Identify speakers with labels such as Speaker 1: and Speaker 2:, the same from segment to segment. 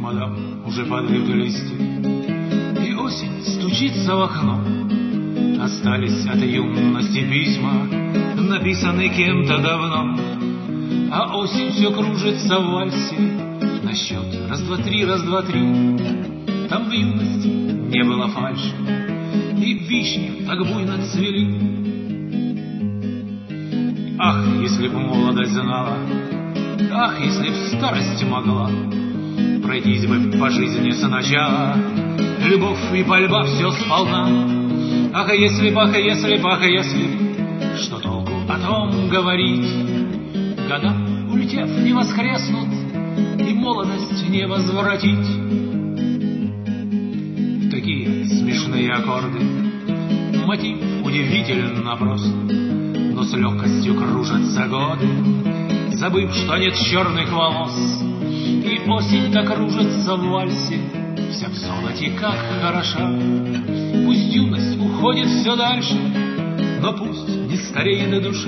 Speaker 1: мадам, уже падают листья, и осень стучится в окно. Остались от юности письма, написанные кем-то давно, а осень все кружится в вальсе на счет раз, два, три, раз, два, три. Там в юности не было фальши, и вишни так буйно цвели. Ах, если б молодость знала, ах, если б старость могла пройтись бы по жизни сначала, любовь и пальба все сполна. Ах, если б, ах, если б, ах, если б, что толку о том говорить? Года, улетев, не воскреснут, и молодость не возвратить. Такие смешные аккорды, мотив удивительно прост, но с легкостью кружатся годы, забыв, что нет черных волос. И осень-то кружится в вальсе, вся в золоте, как хороша. Пусть юность уходит все дальше, но пусть не стареет душа.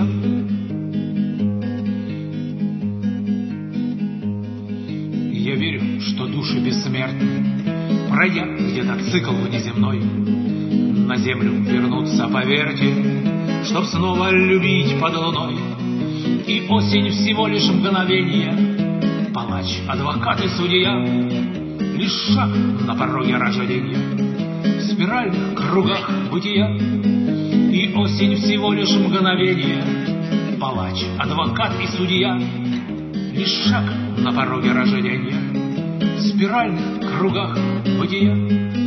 Speaker 1: Я верю, что души бессмертны, пройдя где-то цикл внеземной, на землю вернутся, поверьте, чтоб снова любить под луной. И осень всего лишь мгновение, палач, адвокат и судья, лишь шаг на пороге рождения, в спиральных кругах бытия. И осень всего лишь мгновение, палач, адвокат и судья, лишь шаг на пороге рождения, в спиральных кругах бытия.